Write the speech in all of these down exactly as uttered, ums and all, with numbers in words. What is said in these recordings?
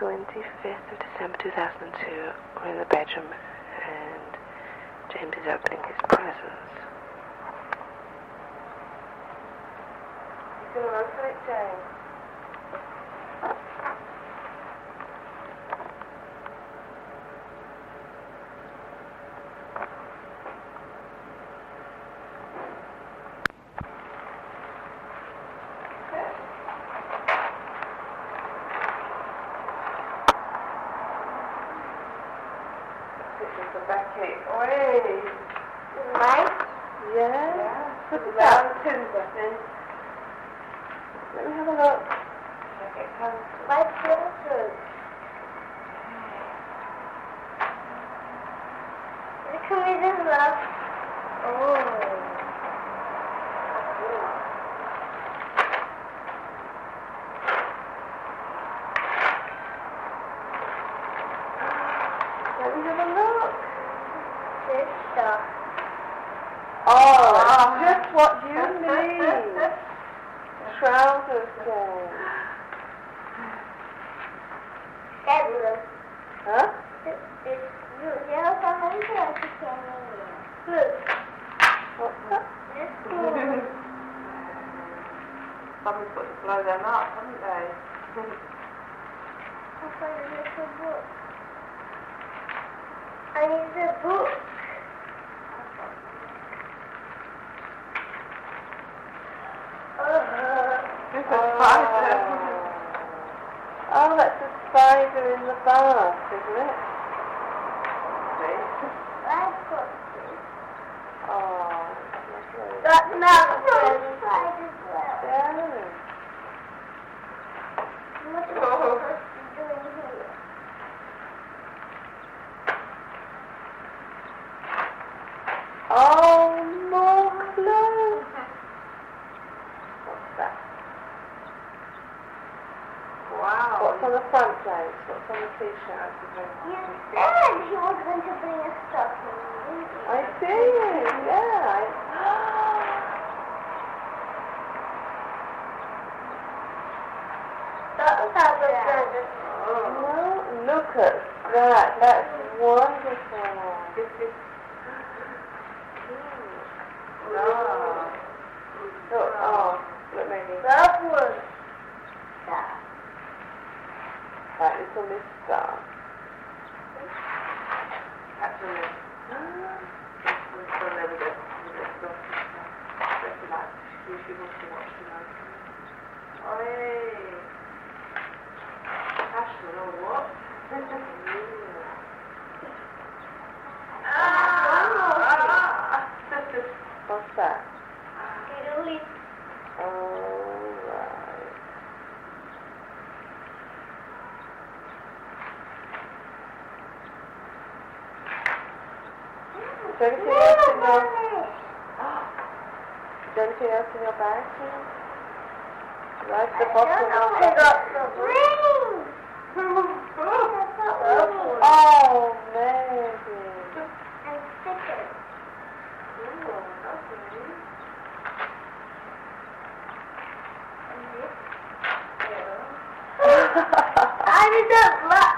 twenty-fifth of December two thousand two. We're in the bedroom and James is opening his presents. You're going to open it, James? Oi! Right? Yeah? Yeah. Put the mountains, I think. Let me have a look. Okay, come. My children. Look at me, this love. Oh. Let me have a look. This stuff. Oh, that's just what you need. Trousers, James. Fabulous. Huh? It's, it's blue. Yellow something else you can Blue. What's that? This blue. Someone's got to blow them up, haven't they? I find a little book. I need the book. There's a spider. Oh, that's a spider in the bath, isn't it? I've got this. Oh, that's lovely. That's not the spider as well. Yeah. What am I supposed to be doing here? Oh, more clothes. What's that? Wow. What's on the front, James? What's on the t-shirt? You said he was going to bring a stocking. I see. Yeah. I... That's how the present. Oh, no, look at that. That's wonderful. Oh. Look, oh, look, maybe. That was that. That little mister. That's a miss. We've done there with it. With it, stuff. Better like, you should also watch the night. Oi! Ashman, or what? Ah! What's that? Italy. Alright. Is there anything else in your... Is there anything else in your bag, Jim? Right at the bottom. I got the ring. Oh, maybe. And stickers. I did that black.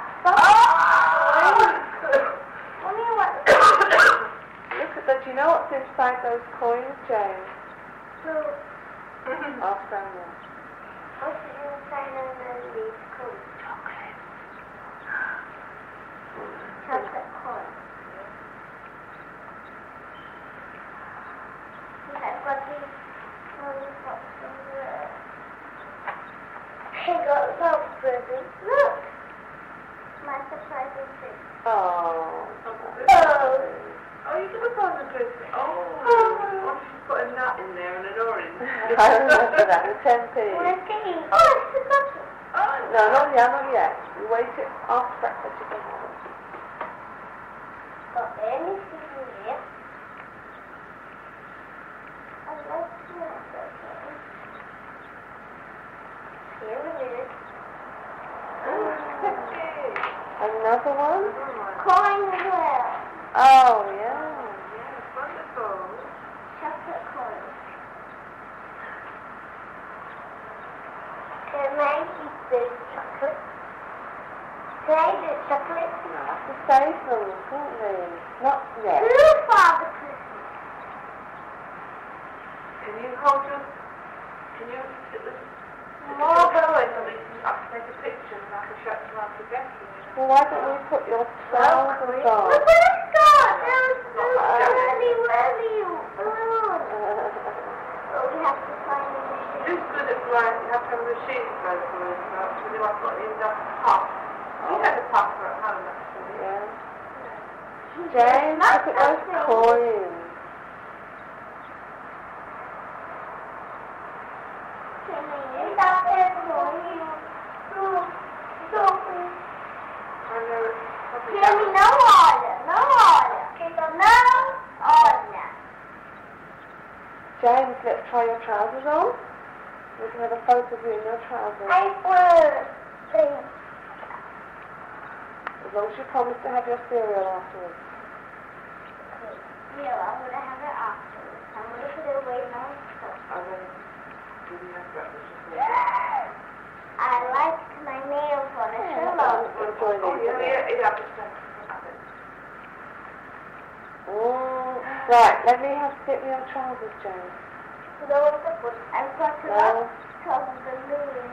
Mommy, what? Look at that. Do you know what's inside those coins, James? So, Ask Grandma. what's inside of these coins? Chocolate. Chocolate coin. I've got these lollipops in there. I got some presents. Look! My surprise is this. Oh. Oh! Oh, you can find the good thing. Oh, oh, she's got a nut in there and an orange. I remember that, the ten p. Wanna see? Oh, it's a cookie. Oh, No, not yet, not yet. You wait it after breakfast, you can have it. Got anything in here? I like to have that thing. Here it is. Another one? Coin as well. Oh, yeah. yes, wonderful. Chocolate coin. Can I keep this chocolate? Today the chocolate. No, I have to save them, can't we? Not yet. Who Father Christmas? Can you hold your... Can you... It was... More going so we can... I can take a picture and I can show it to Auntie Becky. Well, why don't we put your trousers on? Look what it's got! There's a really, really balloon. But we have to find a machine. Who's good at flying? You have to have a machine to blow the balloons out. So you have got enough puff. You had a puffer at home, actually. Yeah. James, look at those coins. Stop it, boy. Stop it. I know it's probably... Jamie, no order. No order. No order. James, let's try your trousers on. We can have a photo of you in your trousers. I will. Please. As long as you promise to have your cereal afterwards. Yeah, I'm going to have it afterwards. I'm going to put it away now. I know. Do you have breakfast? I like my nails on it. Yeah, Hello. enjoy Oh, these. yeah, yeah, yeah, I've just done it. Mm, right, let me have sit in your trousers, James. No, I've got to No. look because of the balloon.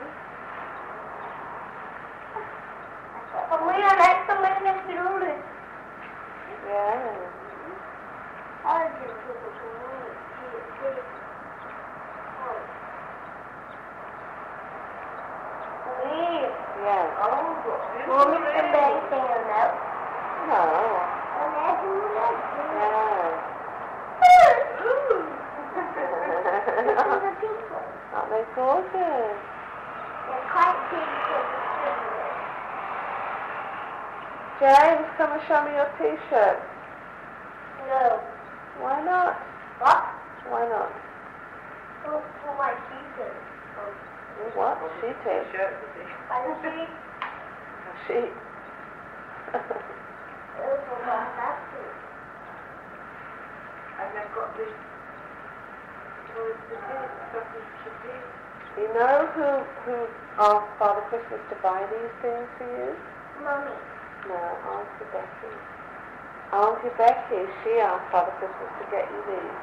Oh, we are next to living in Peru. Yeah. I'll just put the balloon. Please. Yeah. Oh, what's this? Mommy, the big thing on that. No. Imagine that. Yeah. Ooh. This is a pink one. Aren't they gorgeous? They're quite big for the cigarette. James, come and show me your t-shirt. No. Why not? What? Why not? For, for my t-shirt. What? Sheet it. Shirt, is it? By the sheet. A sheet. It was for my basket. And they've got this toys to do, something to do. You know who who asked Father Christmas to buy these things for you? Mommy. No, Auntie Becky. Auntie Becky, she asked Father Christmas to get you these.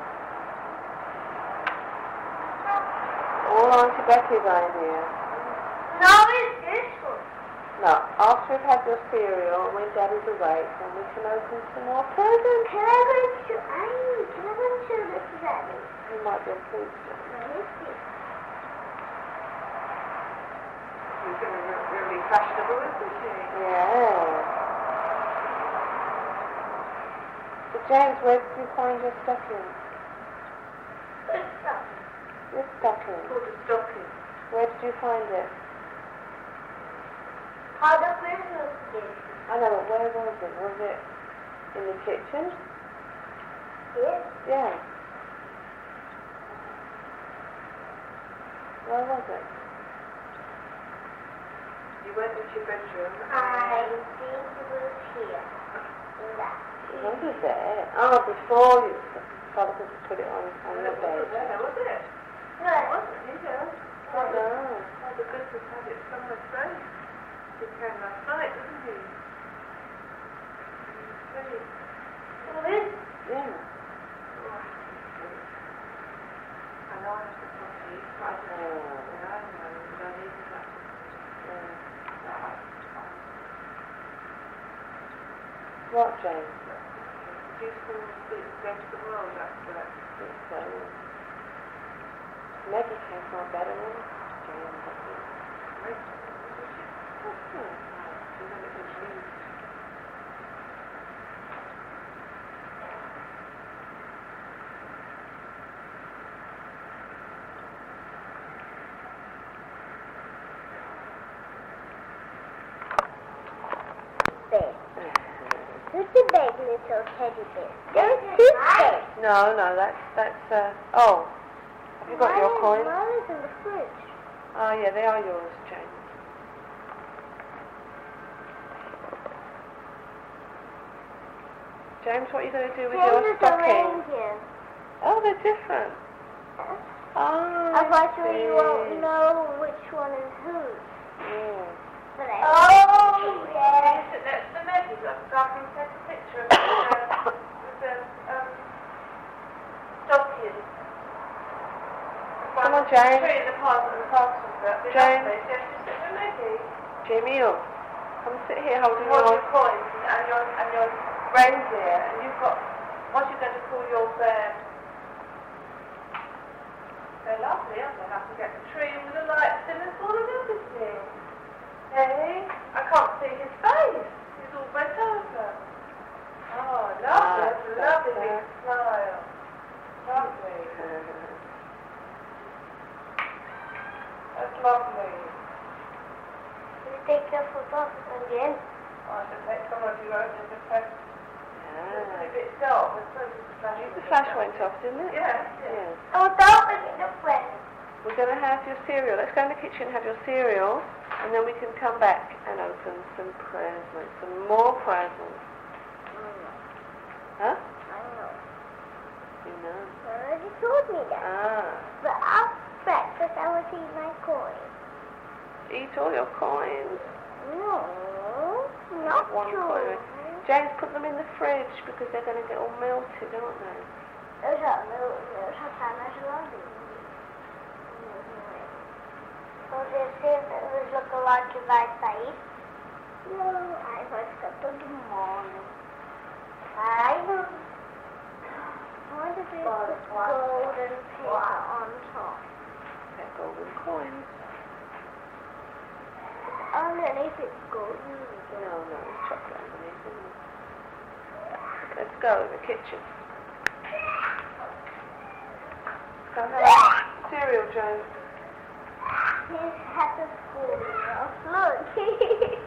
All Auntie Becky's idea. No, it's this one. No, after we've had your cereal and when Daddy's awake, then we can open some more presents. Can I go and show, I, can I go and show this to Daddy? You might be pleased. Let me see. She's going to look really fashionable, isn't she? Yeah. So James, where did you find your stocking? Good stuff. Your stocking. Called a stocking. Where did you find it? How the Christmas gift. I know, but where was it? Was it in the kitchen? Yes. Yeah. Where was it? You went into your bedroom. I think it was here. In that. It was under there. Oh, before you, Father Christmas put it on, on And the it bed. wasn't there, was it? No. It wasn't here. Oh, no. Oh, the Christmas had it somewhere safe. He came last night, didn't he? Really? This. Yeah. Oh, I know I have to talk to you, but I don't know. Oh. Yeah, I know. You don't need that. Yeah. No, I- I- What, James? Do you still go to the world after that? It's, um, Maggie came from a better one. James, I think. Right? Hmm. And then it was used. Bear. Who's the big little teddy bear? There's two bears. No, no, that's, that's, uh, oh. Have you got your Mine- coin? Mine is in the fridge. Oh, yeah, they are yours, James. James, what are you going to do with James your is a stocking? reindeer. Oh, they're different. Oh, I thought see. you won't know which one is whose. Yeah. But I oh, Jane. tree in the park and the castle. That'd be Jane. lovely. Yes, just sit with Maggie. Jamie, oh, come sit here holding You want your... your coins and your and your reindeer, and you've got. What you're going to call your bear? They're lovely, aren't they? I can get the tree with the lights in and all and everything. Hey, I can't see his face. He's all bent over. Oh, lovely. Ah, That's a lovely that's big smile. Lovely. That's lovely. You take your photos again. Oh, I should take some of you over the press. It's Ah. a bit dark. There's so much flash. The flash went off, didn't it? Yeah. Yeah. Oh, don't forget the present. We're going to have your cereal. Let's go in the kitchen and have your cereal, and then we can come back and open some presents, some more presents. Huh? I know. You know. You already told me that. Ah. But after breakfast, I will eat my coins. Eat all your coins. No, not One two. coin. James, put them in the fridge because they're going to get all melted, aren't they? Those are little, those are tiny lovely. So they say that there's like a lot of outside. No, I was up in the morning. I know. Why did they put golden paper on top? They're golden coins. Underneath it's golden. No, no, it's chocolate underneath, isn't it? Let's go in the kitchen. Go have cereal, James. He's had a school enough. Look.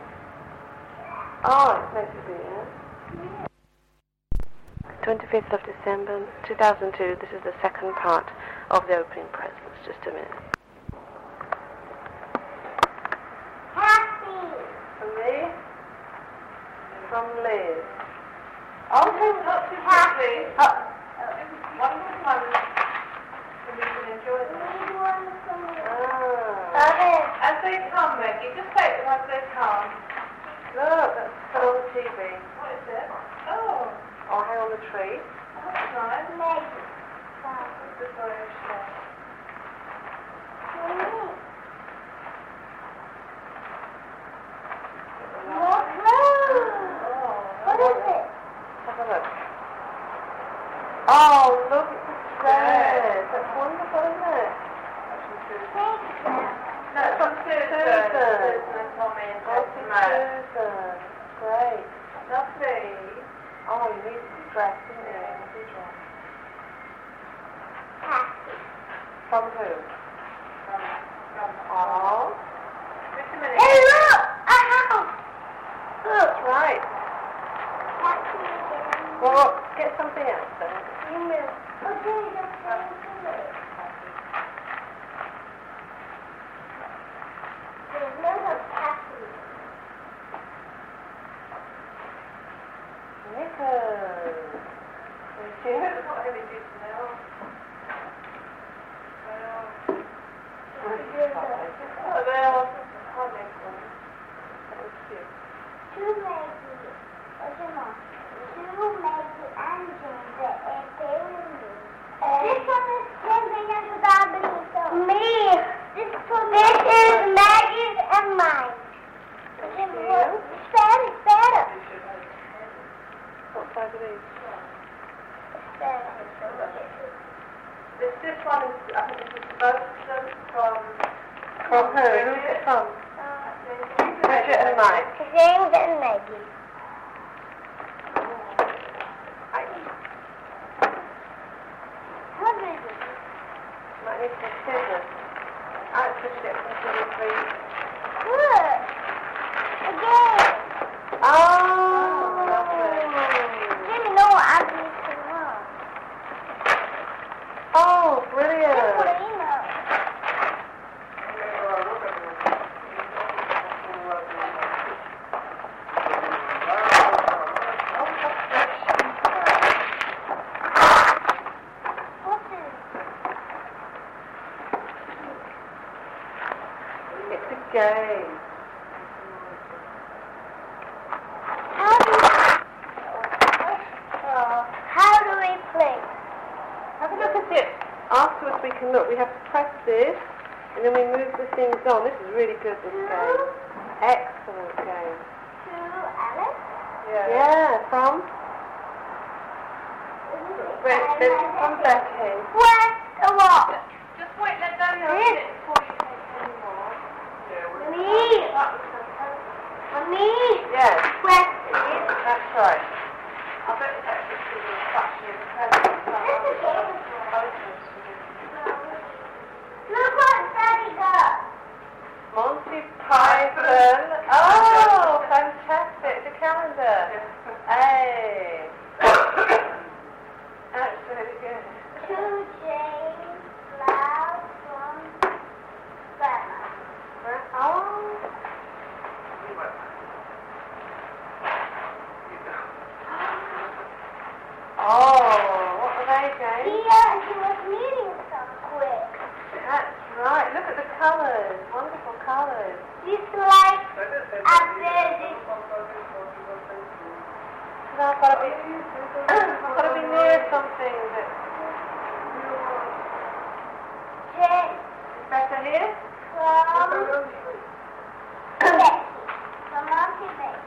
Oh, it's meant to be, yeah? twenty-fifth of December, two thousand two. This is the second part of the opening presents. Just a minute. Happy. From me? From Liz. Oh, not too quickly. Oh. One more time, so we can enjoy them. Ah. Okay. As they come, Maggie, just take them as they come. Look, that's put on the T V. What is it? Oh, I'll hang on the tree. that's nice. Maggie. This is very short. More clothes. Oh, What is it? Have a look. Oh, look at the dress. That's wonderful, isn't it? Thank you. no, it's from Susan. Susan. Susan and Tommy and Oh, Jessica. Susan. Great. Lovely. Oh, you need this dress, didn't you? Lovely dress. Happy. From who? From, from, Oh. just a minute. Hey, look! A house. That's right. Happy again. Well, get something else then. You move. Okay, that's fine. There's no happy. Knickers. Thank you. It's not heavy duty now. Well, oh, they are comic ones. That was cute. Two Maggie. What's your mom? Two Maggie and Ginger and Bailey. This one is Ginger and Benito. Me. This one. This is Maggie's and mine. Thank you. It's better. It's better. What size are these? It's better. This, this one is, I think this is both of them from... From who? Who's it from? Bridget and Mike. James and Maggie. How did you? Might need some scissors. I pushed it from scissors, please. Look. Again. Oh! Jimmy, no, I'm used to know. Oh, brilliant. What do you know? What's this? It's a game. How do we, how do we play? Have a look at it. afterwards we can look, we have to press this, and then we move the things on. This is really good, this game. Excellent game. To Alice? Yeah. Yeah, from? Wait, there's from Becky. Where's the what? Just wait, let Daddy open Yes. it before you take any more. Mommy. That was fantastic. Mommy. Yes, Where's this? that's right. I bet it's actually because of the fashion present. Look what Daddy got. Monty Python. Oh, fantastic. The calendar. Hey. That's really good. To James Loud from Grandma. Oh. Oh, what were they, Jane? Here, he was needing some quick. That's right. Look at the colours. Wonderful colours. This like a very So I've got to be, I've got to be near something that James is better here. from Becky. From Auntie Becky.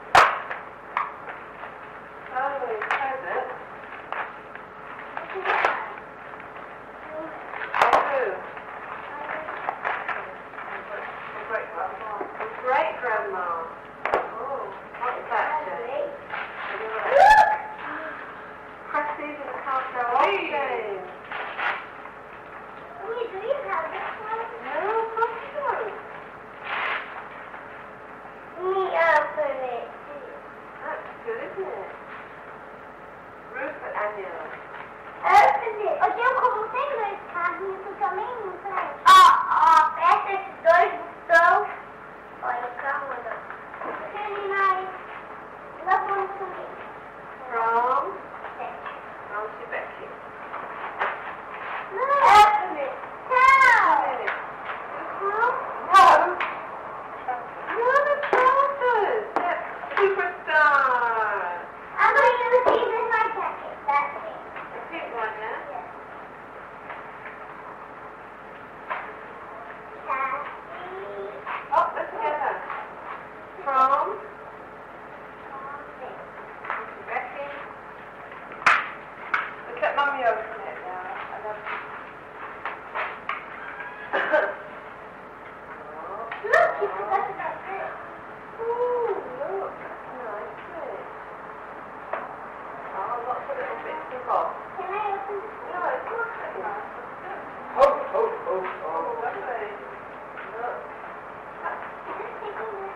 Oh, it says it. This is mine. Oh, Great, great grandma. Oh, what is that, Jane? Look! Press these and it can't go off, Jane. Mommy, do you have this one? No, of course you don't. Me open it. That's good, isn't it? Rupert Annual. Open it. Oh, eu como tem dois carrinhos, tu também não tem? Ó, ó, aperta esses dois botões. Olha o carro, olha. Terminai. Lá vamos subir. From É. Auntie Becky. Open it. Tchau. No. You're the trousers. They're superstars. I'm going to use these in my jacket. That's it. The pink one, yeah? Yes. Cassie. Oh, let's together. From Something. Auntie Becky. Look at Mummy open it now. I love it. Look, you forgot about this. Ooh, look. Nice, isn't it? Oh, lots of little bits and bobs. Can I open this? No, it's not very nice. Ho, ho, ho, ho. Oh, lovely. Look. Just taking this.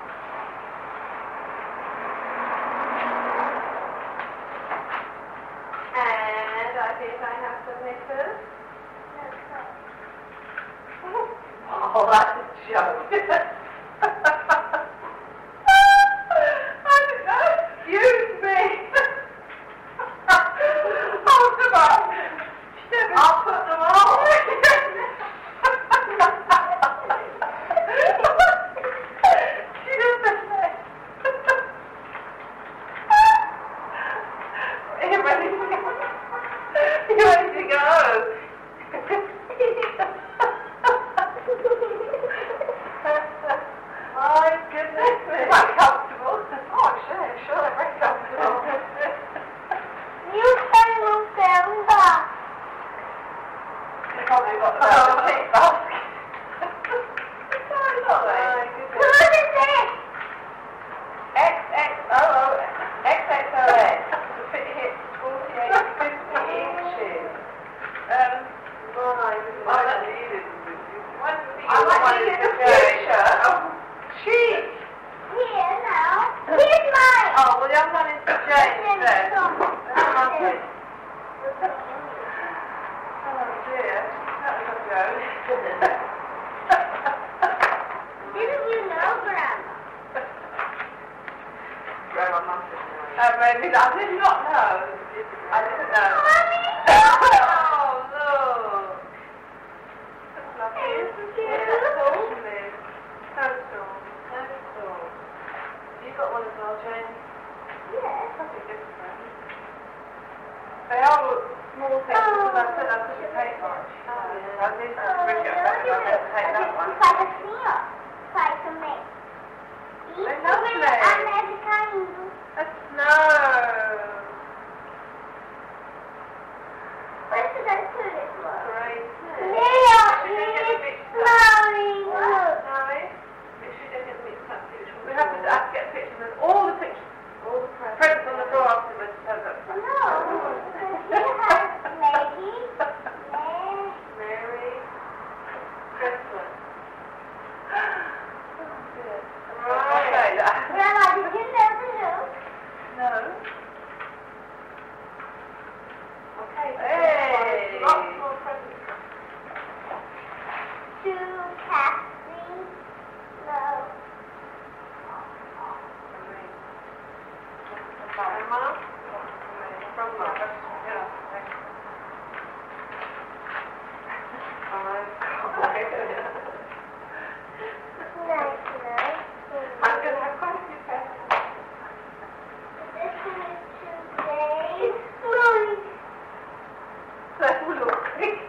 And I think I have some knickers. Oh, that's a joke. I didn't know. Excuse me. Hold them up. I'll put them on. She doesn't say. Are you ready to go? Are you ready to go? Oh, goodness me. Quite comfortable. Oh, sure, sure, they're very comfortable. You can move them back. They probably got the best of pink basket. Sorry, not they? What Goodness. is this? X X O O X X O X. The fit hits forty-eight to fifty inches. Um, my, I needed this. I might need it in the future. Cheap. Here now. Here's mine. Oh, well, the other one is for James then. Some. That's lovely. Oh dear, that was a joke. Didn't you know, Grandma? Grandma must have known. Uh, maybe I did not know. I didn't know. Mommy! Oh, look. That's lovely. Thank you. That's all, Liz. That's all. That's all. You got one as well, Jane? Yes. Something different. They are small pictures because I said I couldn't take much. Oh, yeah. I did to Bridget, I said I better take that one. Try to see it. Try to make. They're lovely. And every time. A snow. Where should I put it? Great. There, it's snowing. Snowy. Make sure you don't get mixed up. We have to, have to get pictures of all the pictures, all the presents on the floor afterwards. So that's No. You have Maggie. Mary. Mary. Christmas. Right. Say that. Grandma, did you know the joke? No. Okay. Hey. Lots more presents. To Kathy. No. Grandma. From Mother. Yeah. Nice, nice. I'm going to have quite a few presents. This one is today. It's snowing. So look.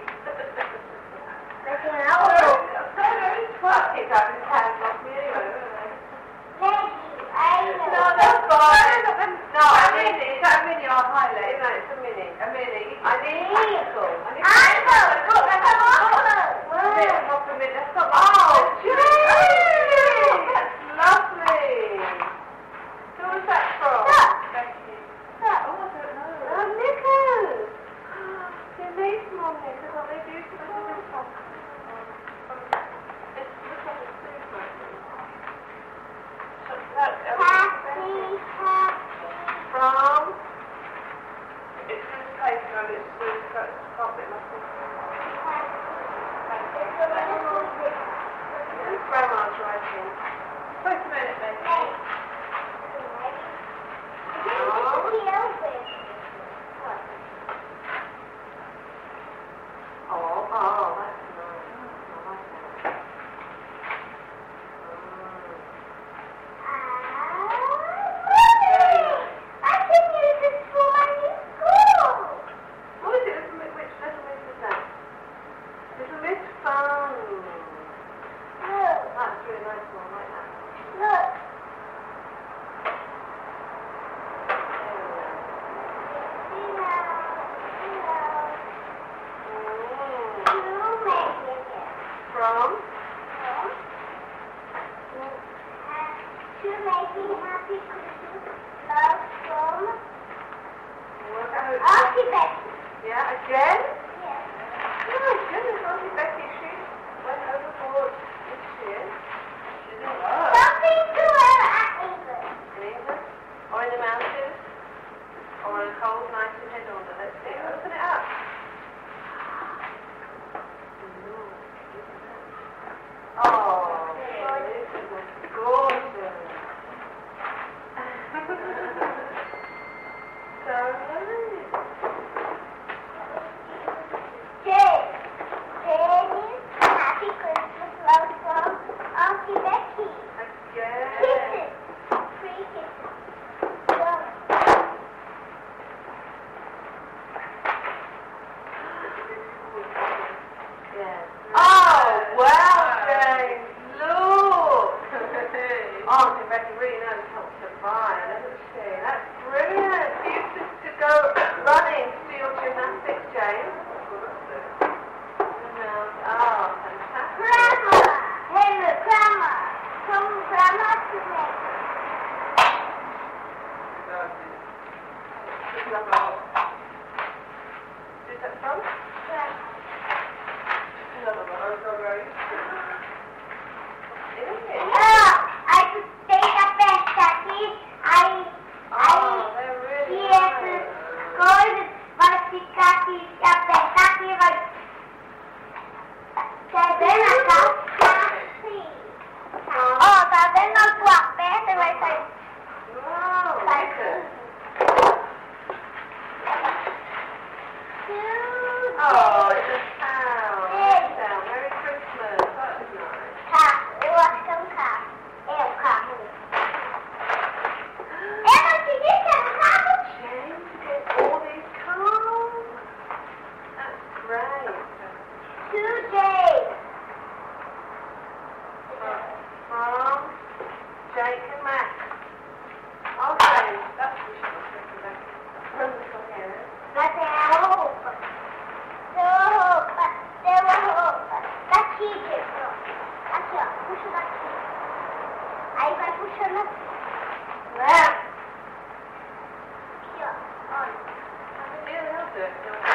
Looking out. Well, it's out of the hands off me anyway, don't they? Maggie, I know. No, that's fine. No, a mini. Is that a mini or a highlight? No, it's a mini. A mini. I need practical. I need I know. practical. Look, that's a Wow. bit of a minute. That's not oh, Jane! That's lovely. Who was that from? Look. Becky. Look. Oh, I don't know. Oh, Nicholas. They're nice, Mommy. They're not they beautiful. This one. This one is super. So that's Happy, happy. from. It's this place, no, it's this carpet, nothing. Grandma's writing. Wait a minute, then. Hey. Oh, oh, that's nice. I like that. I can use this for my new school. What is it? Little Miss, which Little Miss is that? Little Miss Fun. Look, That's really nice one, I like that. look. See now, see now. Mm. You make it. From? To making happy Christmas. Love from What about Auntie Becky. Yeah, again? Yes. Oh my goodness, Auntie Becky, she went overboard this year. She did love. Something to wear at England. In England? Or in the mountains? Or on a cold night in Hedonda? Let's see. Open it up. Oh, this is gorgeous. So nice. Jane. Janie's happy Christmas love from Auntie Becky. Again. Kisses. Three kisses. One. Yes. Oh, wow, James. Look. Auntie Becky really knows how to buy, doesn't she? That's brilliant. You used to, to go running to do your gymnastics, James. Oh, fantastic. Grandma. Hey, look, Grandma. From Grandma to me. Who's that from? Grandma. Another one. I'm so very. Ah, I could take a pescati. I, Oh, I, they're really yes, nice. coisa vai ficar aqui, apertar aqui, vai. Tá vendo a caixa? Ó, tá vendo a tua peça? sana. Ver. Ya. Ay. Yeah, they'll do it.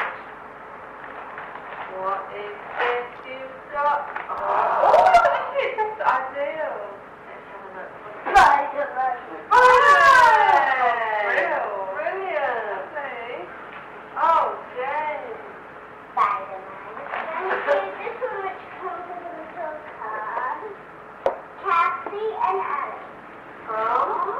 What is this you've got? Oh, look at this. That's ideal. Let's have a look. Spider-Man. Oh, Real. brilliant. Oh, James. Spider-Man. And here's this one which comes with a little card. Cassie and Alex. Oh.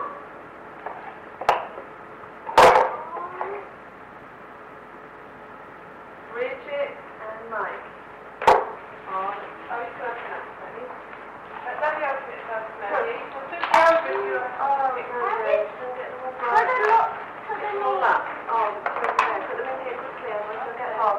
Bridget and Mike. Oh, oh, it's open up, Tony. Let let me open it first, Mary. We'll do the Oh, open you. no, no, don't get them all Put a broken. look to Put the them all knee. up. Oh, put them there. Put them in here quickly, otherwise they'll get hot.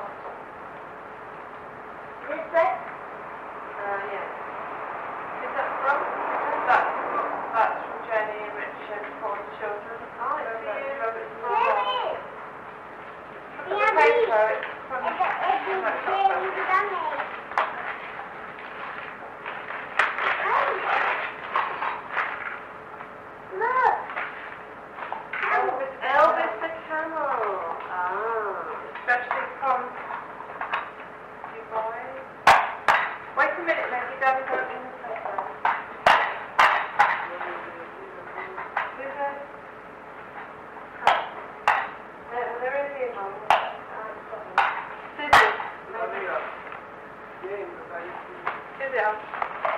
This way. Uh, yeah. Is that from? That's, that's from Jenny and Richard for the children. Oh, it's for you. Robert's Here mum. it is. Look at the paper. It's from It's a, it's a That's not very from- dummy. Look. Elvis, Elvis the Camel. Ah. especially from you boys. Wait a minute, Maggie. Daddy's opening the paper. Scissors. Cut. There, well, there is here, Mum. Uh, Scissors. Maybe. Is it on?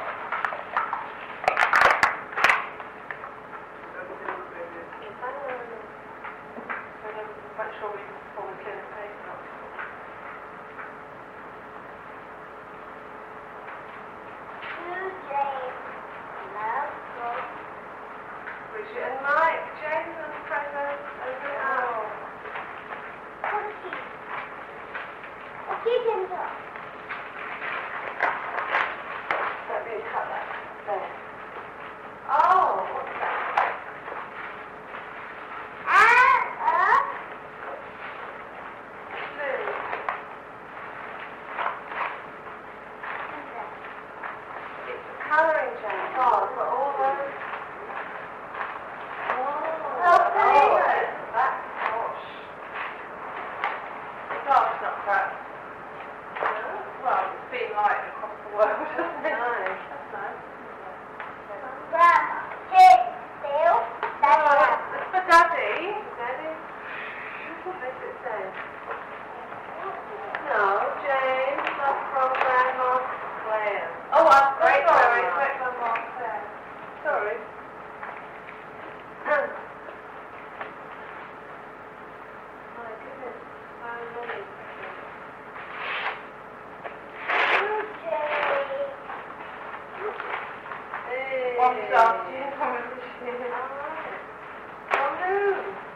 Yes, I know. So then make sure we pull the clear paper up. Two James. Love. Bridget and Mike. James and present. Open it up. Cookie. Cookie Ginger. Let me cut that. There. Oh, what's that? And a Blue. It's a colouring James. Oh, it's got all those. Oh, Okay. oh, that's posh. The glass not cracked. Well, it's been light across the world, hasn't it? Nice. That's nice. grandma. Sit still. That's Oh, it. it's for Daddy. Daddy. What does it say? No, James. That's from Grandma Claire. Oh, I'm Great sorry. grandma. Great grandma Claire. Sorry. My goodness, so many. Hey. One starting, one this year. Alright. From who?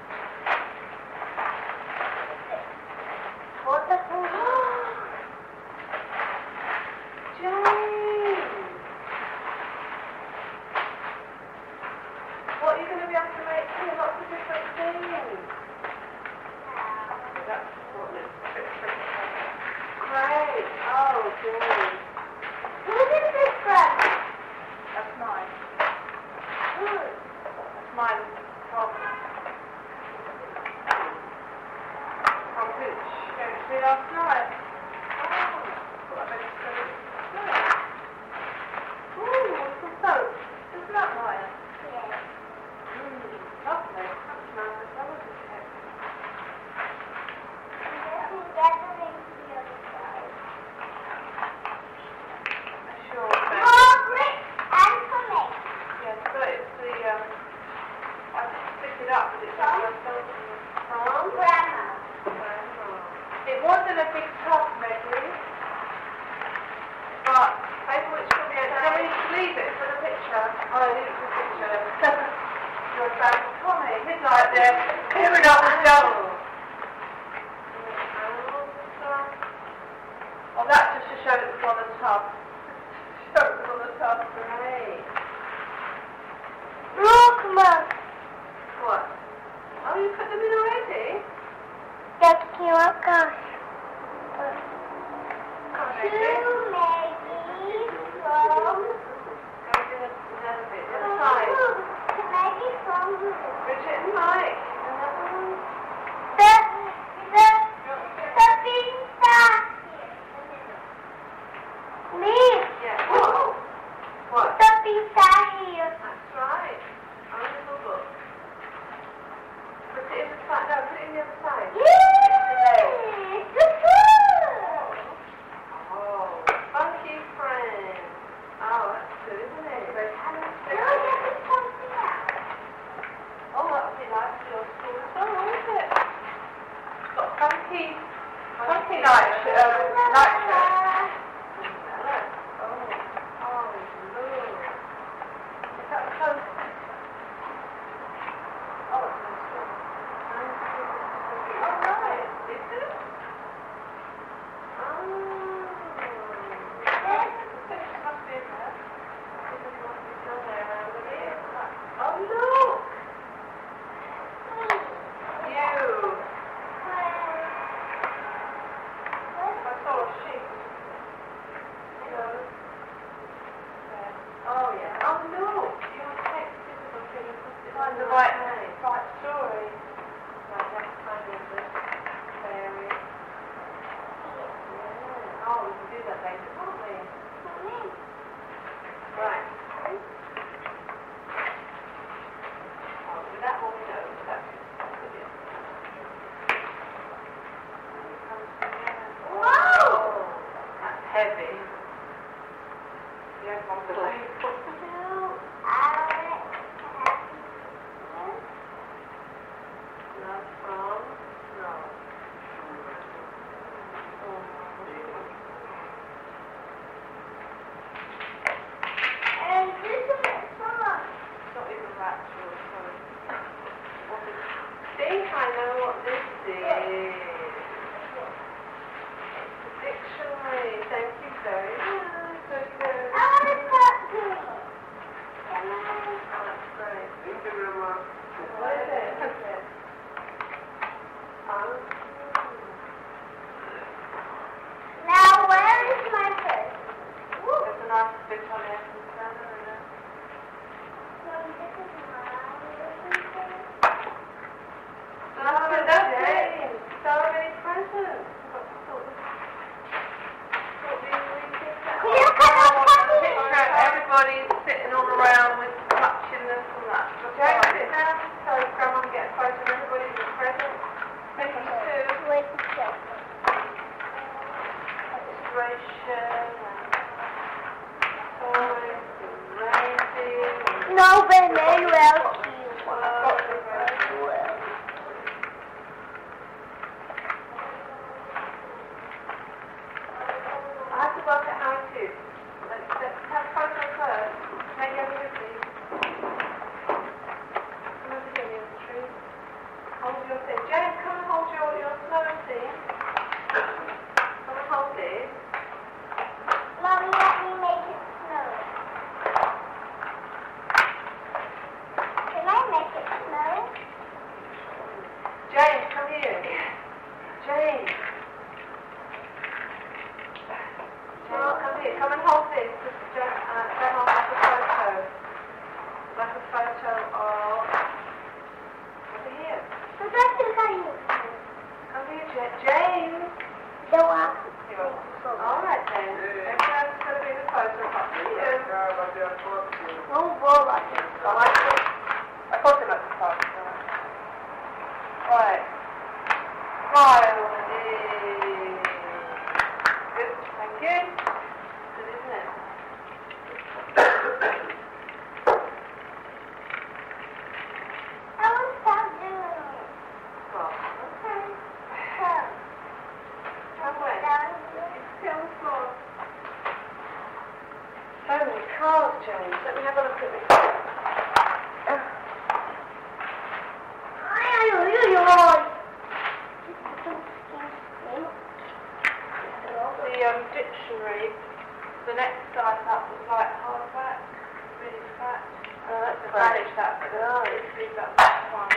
What the James. What are you going to be able to make here? Lots of different things. That's what it's a bit tricky. Great. Oh, James. Who did this from? That's mine. Good. That's mine from from Hooch. Going to see last night. Oh. Thought I'd better show it. Ooh, what's the soap? Isn't that nice? Yes. Mmm, lovely. That smells as well as it is. Just gathering to the other side. Sure. Margaret and for me. Yes, but it's the um. I just picked it up, but it's on my phone. From Grandma. Grandma. It wasn't a big top, Meggie. But Paper which could be a can we leave it for the picture? Oh, leave it for the picture. Your friend Tommy, he's right there, clearing up the jungle. Oh, that's just to show that it was on the tub. Show it was on the tub. Great. Look, Mom. What? Oh, you put them in already? That's cute, gosh. Okay. Two Maggie from... Go to the other bit, the other side. have the right, right story. Right, that's kind of the area. Yeah. Oh, we can do that later, can't we? Right. Oh, with that one we know, so that's good. Whoa! That's heavy. You don't want to lay. Love from, no. And this is a song. It's not even rapture, sorry. What is, think I know what this is. Dictionary, thank you very much. Okay. I want to start doing it. Can I? Oh, that's great. Thank you very much. What is it? Okay. Um, Now, where is my purse? there's a nice bit on it. Well, this is mine. Oh, that's it. So many presents. I've got to sort this. Sort these things out. Look at the puppy. Picture of everybody sitting all around with touching this and that. James, sit down so Grandma can get a photo of everybody with a present. Thank you too. Wait a second. Illustration and toys and reindeer. No, but Emmanuel, she I have to work out how it is. Let's, let's have a photo first. Maybe over with me. Come over here, near the tree. Hold your thing. James, come and hold your, your snow thing. Come and hold this. Mommy, let me make it snow. Can I make it snow? James, come here. James. James, come here. Come and hold this. This is Ja- uh, Grandma has a photo. Like a photo of... Over here. So that's the kind of Come here, Ja- James. the one. Here. All right, then. Everyone's going to be the photo of you. No ball on it. I like it. I thought it looked fun. Right. Smile. Good. Thank you. Good, isn't it? I want to stop doing it. Well, okay. So, Come away. down Sit on the floor. So many cars, James. Let me have a look at this. The um, dictionary, the next size up was like hardback, really fat. Oh, that's I managed that, but oh, it's really that one.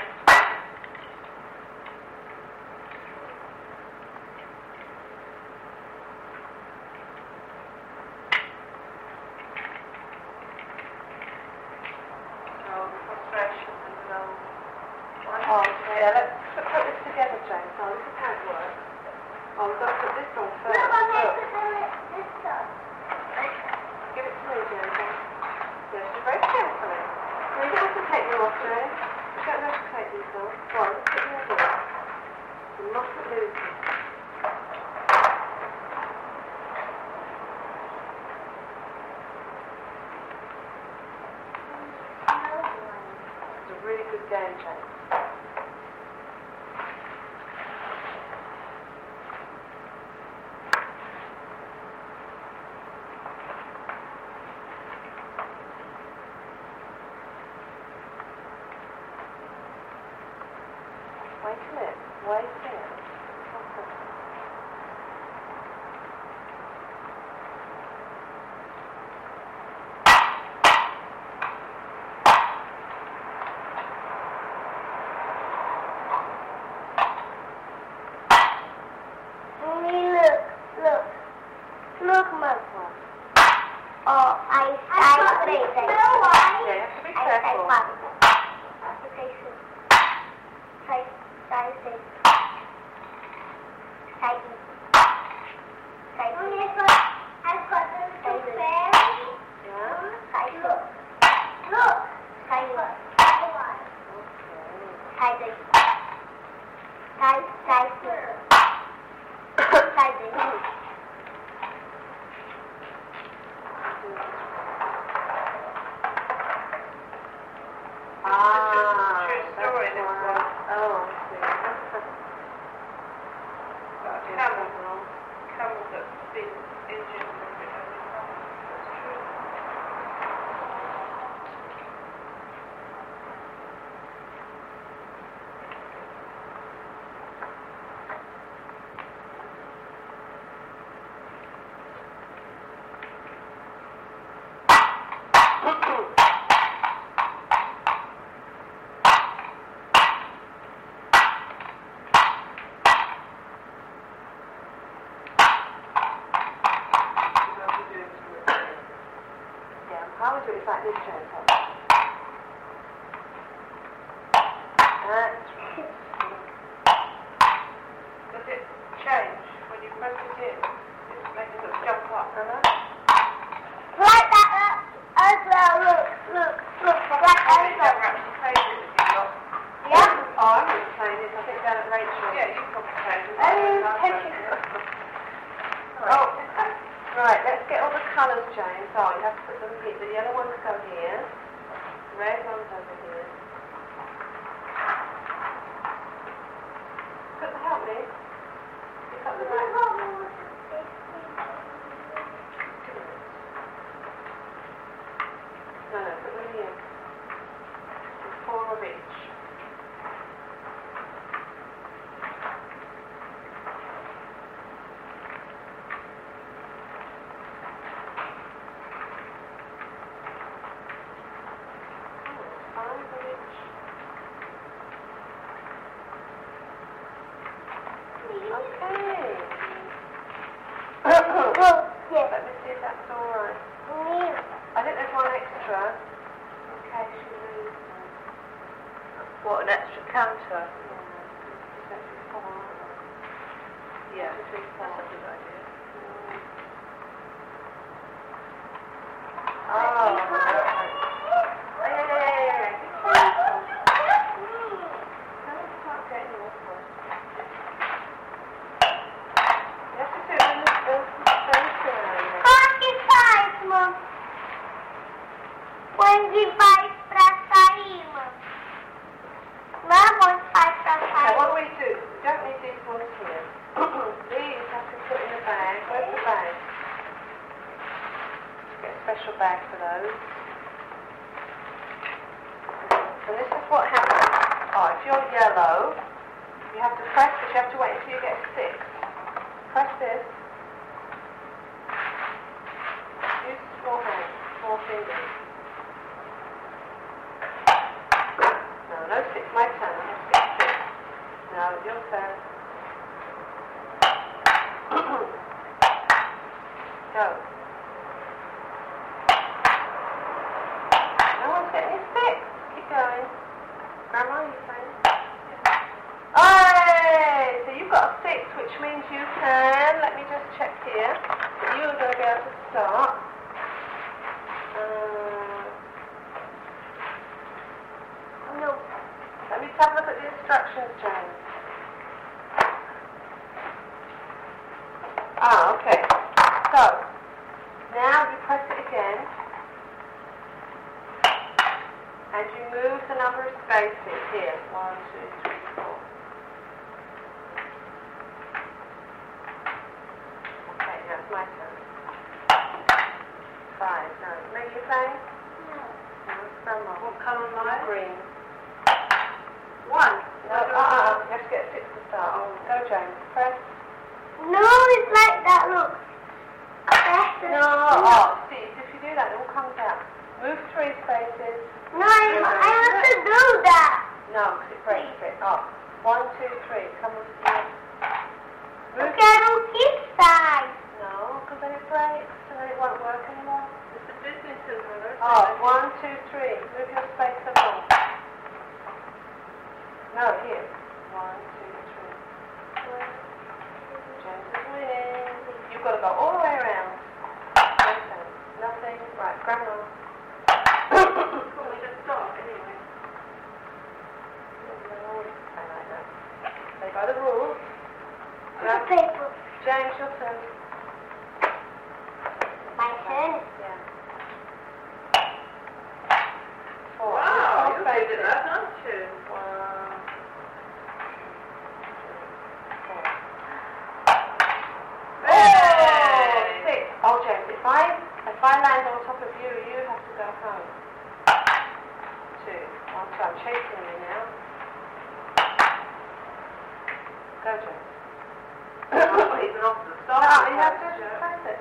Oh, the frustration and um, oh, yeah, let's put, put this together, James. Oh, this is how it works. Oh, we've got to put this on No, first. Mommy, I Look. put the- this stuff. Give it to me, James. Yes, you're very carefully. No, you don't have to take them off, James. You don't have to take these off. Go on, let's put them on. You mustn't lose them. It's a really good game, James. Wait a minute. Wait a minute. Mommy, look, look. Look, Mama. Oh, I, I, I, I, Yeah, you have to be I, careful. I, You have to be Tidy. Tidy. Tidy. Tidy. Ah, True story, that's this why. one. Oh, I see. About a camel, camel that's been injured and been overcome. That's true. Yeah, how would it like this change? That's Does it change when you press it in? It makes it sort of jump up. Like that uh, as well. Look, look, look. Like Oh, as you well. never actually played it, have you not? Yeah. Oh, I'm going to play this, I think, down at Rachel. Yeah, you probably played it. Oh, oh, right, let's get all the colours changed. Oh, you have to put them here. The yellow ones go here. Red ones over here. Put the help me. Pick up the right one. No, no, put them here. Four of each. Five of each. Okay. Look, yes. Let me see if that's all right. New. I think there's one extra. Okay, she moves. What, an extra counter? Yeah. That's a good idea. Oh. Yeah, yeah, yeah, yeah, yeah. Don't start getting this one. You have to do it in the space around. Forty-five, Mom. Twenty-five pra sair, Mom. Não, twenty-five pra Okay, sair. what do we do? We don't need these ones here. These have to put in the bag. Where's the bag? Get a special bag for those. And this is what happens. Oh, if you're yellow, you have to press this. You have to wait until you get six. Press this. Use small hands, small fingers. No, no six. My turn. I have to get six. Now, your turn. Go. No one's getting his six. Keep going. Grandma, you saying? Hey! So you've got a six, which means you can, let me just check here, that you are going to be able to start. Uh, No. let me have a look at the instructions, James. Ah, okay. So, now you press it again, and you move the number of spaces here. One, two, three, four. Okay, now it's my turn. Five. No, maybe you're playing? No. No, it's grandma. What colour am I? Green. One. No, uh-uh. You have to get a six to start. Oh, go, James. Press. No, it's like that, look. That's it. No. Oh, see, if you do that, it all comes out. Move three spaces. No, I, I have to do that. No, because it breaks it. Oh. One, two, three. Come with you. Eu quero this side. No, because then it breaks and then it won't work anymore. It's a business center. Oh, one, two, three. Move your space along. No, here. One, two, three. James is winning. You've got to go all the way around. Nothing. Nothing. Right, grandma. Well, we just start anyway. No, the rules. The paper. James, your turn. My turn. Yeah. Four. Wow, Four you're good faces. at that, aren't you? One. Four. Oh, six. Oh, James, if I if I land on top of you, you have to go home. Two. One, two. I'm chasing you now. Go, James. I'm not even off the start. No, you have to Yeah. press it.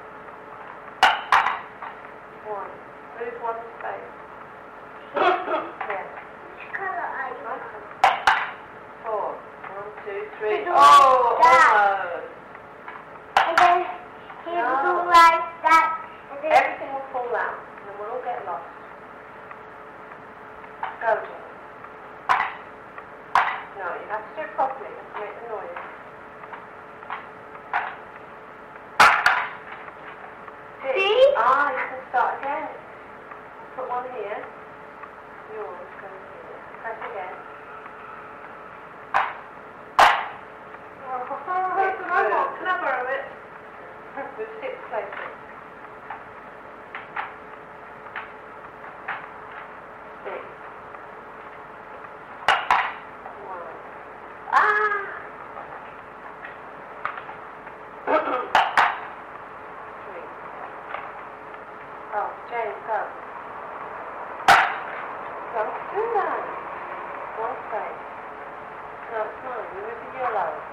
One. Move one space. Yeah. Which colour are you? Nice one. Four. One, two, three. To do Oh, like that. almost. And then he No. do like that. And then Everything will fall out, and then we'll all get lost. Go, Jim. No, you have to do it properly. You have to make the noise. Six. See? Ah, you can start again. Put one here. Yours goes here. Press again. Can I borrow- can I borrow it? With six places. Six. One. Ah! Three. Oh, James, go. Don't do that. One space. No, it's mine. You're with the yellow.